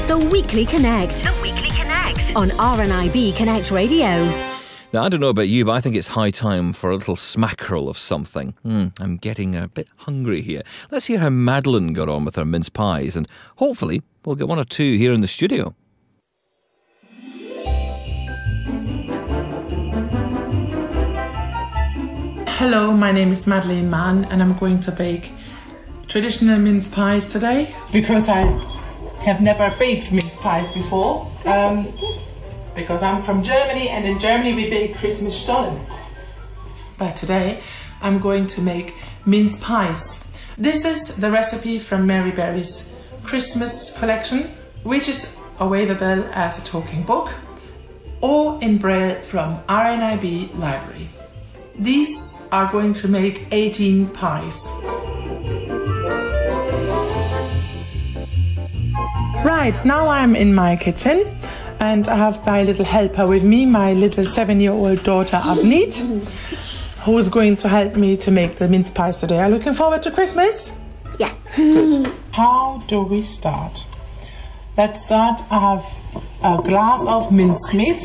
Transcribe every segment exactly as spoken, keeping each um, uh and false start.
The Weekly Connect. The Weekly Connect. On R N I B Connect Radio. Now, I don't know about you, but I think it's high time for a little smackerel of something. Mm, I'm getting a bit hungry here. Let's hear how Madeline got on with her mince pies, and hopefully we'll get one or two here in the studio. Hello, my name is Madeleine Mann and I'm going to bake traditional mince pies today because I have never baked mince pies before. Um, because I'm from Germany and in Germany we bake Christmas Stollen. But today I'm going to make mince pies. This is the recipe from Mary Berry's Christmas collection, which is available as a talking book or in Braille from R N I B Library. These are going to make eighteen pies. Right, now I'm in my kitchen and I have my little helper with me, my little seven-year-old daughter Abnit, who is going to help me to make the mince pies today. Are you looking forward to Christmas? Yeah. Good. How do we start? Let's start. I have a glass of minced meat.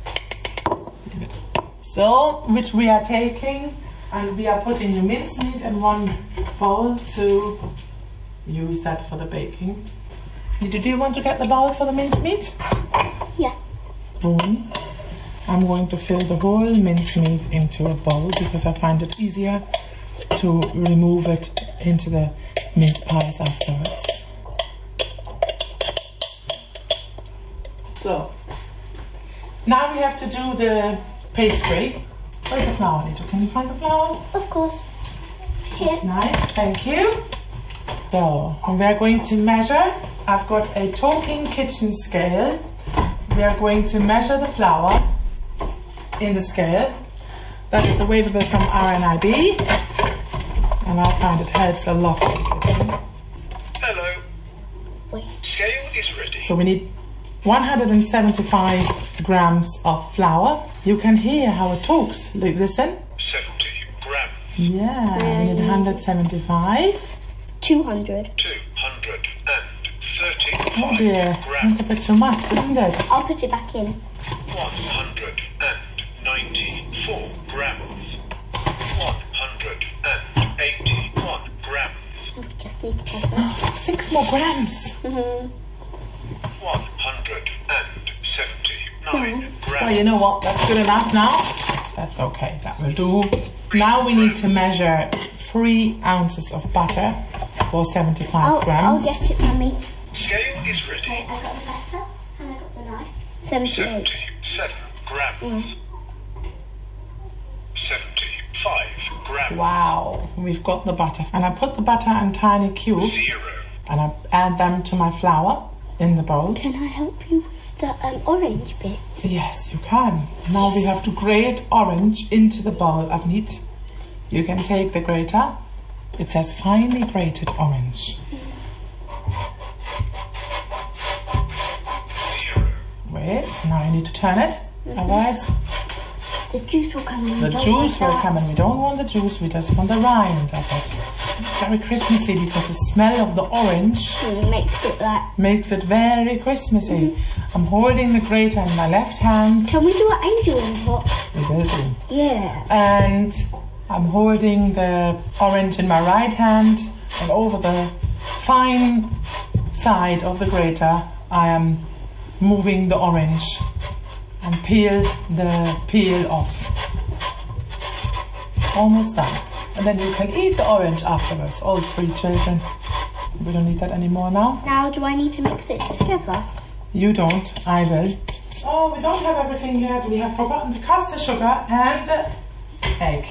So, which we are taking, and we are putting the mincemeat in one bowl to use that for the baking. Do you want to get the bowl for the mincemeat? Yeah. Boom. I'm going to fill the whole mincemeat into a bowl because I find it easier to remove it into the mince pies afterwards. So, now we have to do the pastry. Where's the flour, Nito? Can you find the flour? Of course. Here. That's nice, thank you. So, we're going to measure. I've got a talking kitchen scale. We are going to measure the flour in the scale. That is available from R N I B. And I find it helps a lot in the kitchen. Hello. Wait. Scale is ready. So we need one hundred seventy-five grams of flour. You can hear how it talks. Listen. seventy grams. Yeah, we need one hundred seventy-five. two hundred. two hundred thirty-five Oh dear, grams. that's a bit too much, isn't it? I'll put it back in. one hundred ninety-four grams. one hundred eighty-one grams. We just need to take it. Six more grams. Mm-hmm. one hundred seventy-nine grams. Well, you know what? That's good enough now. That's okay. That will do. Now we need to measure three ounces of butter for seventy-five I'll, grams. I'll get it, Mummy. Scale is ready. Okay, I got the butter and I got the knife. seventy-eight. seventy-seven grams. Mm. seventy-five grams. Wow, we've got the butter. And I put the butter in tiny cubes. Zero. And I add them to my flour in the bowl. Can I help you with the um, orange bit? Yes, you can. Now we have to grate orange into the bowl of meat. You can take the grater. It says finely grated orange. Zero. Wait, now you need to turn it. Otherwise, The juice will come in. the juice will come in. We don't want the juice, we just want the rind of it. It's very Christmassy because the smell of the orange It makes it like... makes it very Christmassy. I'm holding the grater in my left hand. Can we do an angel on top? We will do. Yeah. And I'm holding the orange in my right hand, and over the fine side of the grater I am moving the orange and peel the peel off. Almost done. And then you can eat the orange afterwards, all three children. We don't need that anymore now. Now, do I need to mix it together? You don't, I will. Oh, we don't have everything yet. We have forgotten the caster sugar and the egg.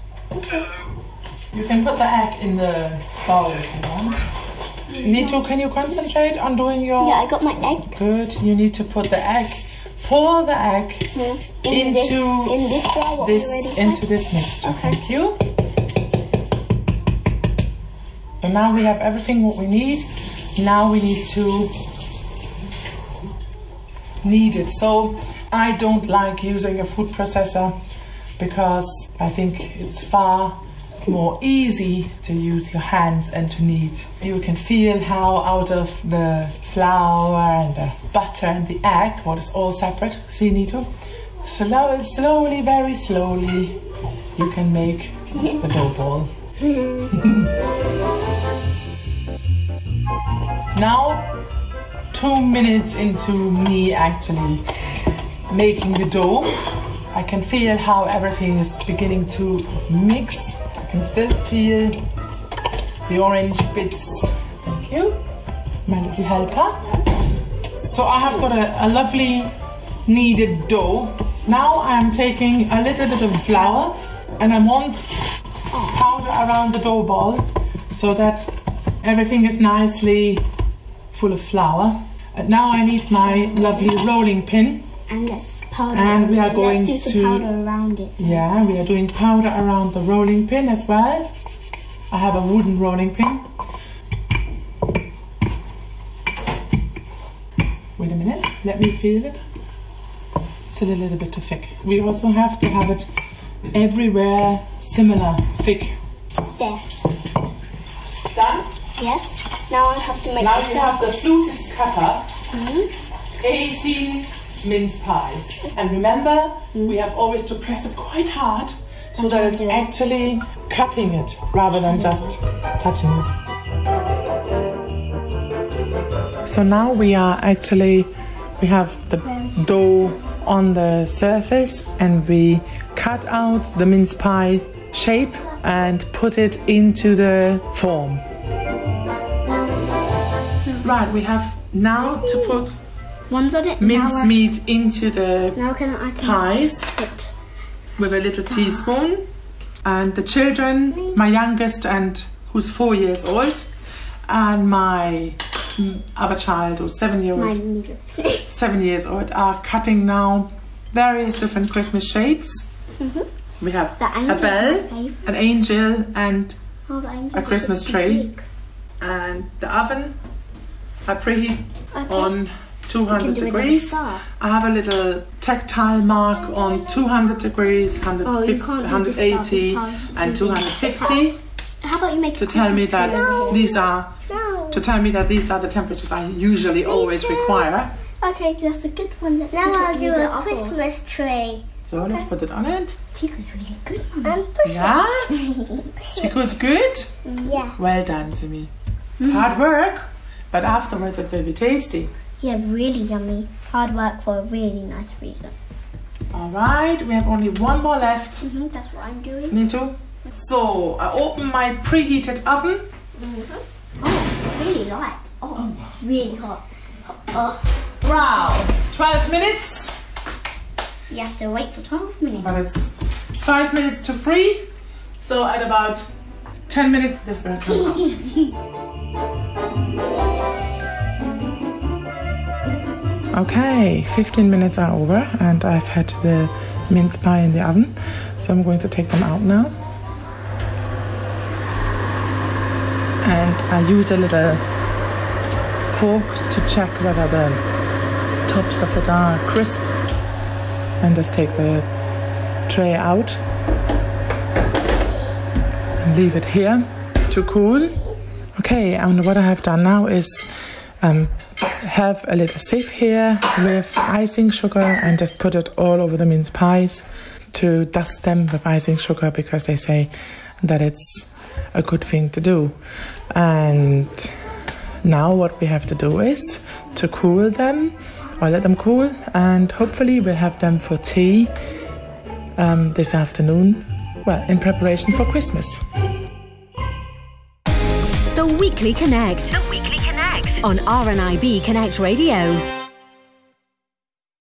You can put the egg in the bowl if you want. Nito, can you concentrate on doing your... Yeah, I got my egg. Good. You need to put the egg, pour the egg Mm. In this, into in this flour, what we this already into had? this mixture. Okay. Thank you. So now we have everything what we need. Now we need to knead it. So I don't like using a food processor because I think it's far more easy to use your hands and to knead. You can feel how out of the flour and the butter and the egg, what is all separate, see Nito? Slow, slowly, very slowly, you can make the dough ball. Now, two minutes into me actually making the dough, I can feel how everything is beginning to mix. I can still feel the orange bits. Thank you, my little helper. So I have got a, a lovely kneaded dough. Now I'm taking a little bit of flour and I want powder around the dough ball so that everything is nicely full of flour. And now I need my lovely rolling pin. And let's powder. And we are going let's do to some powder around it. Yeah, we are doing powder around the rolling pin as well. I have a wooden rolling pin. Wait a minute, let me feel it. It's a little bit too thick. We also have to have it everywhere similar thick. There. Done? Yes. Now I have to make Now this you have up. the fluted cutter. Mhm. eighteen mince pies. And remember, we have always to press it quite hard so that it's actually cutting it rather than just touching it. So now we are actually, we have the dough on the surface and we cut out the mince pie shape and put it into the form. Right, we have now to put One's on it. mince now I- meat into the Now can I can pies put with a little teaspoon. And the children, my youngest and who's four years old, and my mm, other child who's seven year my old, needle. seven years old, are cutting now various different Christmas shapes. Mhm. We have The a angel bell, is my favourite. an angel, and Oh, the angel a is Christmas too tree. big. and the oven. I preheat Okay. on two hundred You can do it as a degrees. star. I have a little tactile mark on two hundred degrees, Oh, you one can't do hundred fifty, the star this time. and Do two this. hundred fifty How about you make to a tell me Christmas that tree over here? these are No. to tell me that these are the temperatures I usually always too. require. Okay, that's a good one. Let's Now put it I'll in do the a oven. Christmas tree. So let's put it on it. Chico's really good, Mum. And push Yeah, it. Chico's good. Yeah. Well done to me. It's hard work, but afterwards it will be tasty. Yeah, really yummy. Hard work for a really nice reason. All right, we have only one more left. hmm that's what I'm doing. Nito. So I open my preheated oven. Oh, it's really light. Oh, it's really hot. Oh, Wow, twelve minutes, you have to wait for twelve minutes. but it's five minutes to three. So at about ten minutes, this will come out. Okay, fifteen minutes are over and I've had the mince pie in the oven. So I'm going to take them out now. And I use a little fork to check whether the tops of it are crisp. And just take the tray out and leave it here to cool. Okay, and what I have done now is um, have a little sieve here with icing sugar and just put it all over the mince pies to dust them with icing sugar because they say that it's a good thing to do. And now what we have to do is to cool them or let them cool, and hopefully we'll have them for tea um, this afternoon, well, in preparation for Christmas. The Weekly Connect. The Weekly Connect. On R N I B Connect Radio.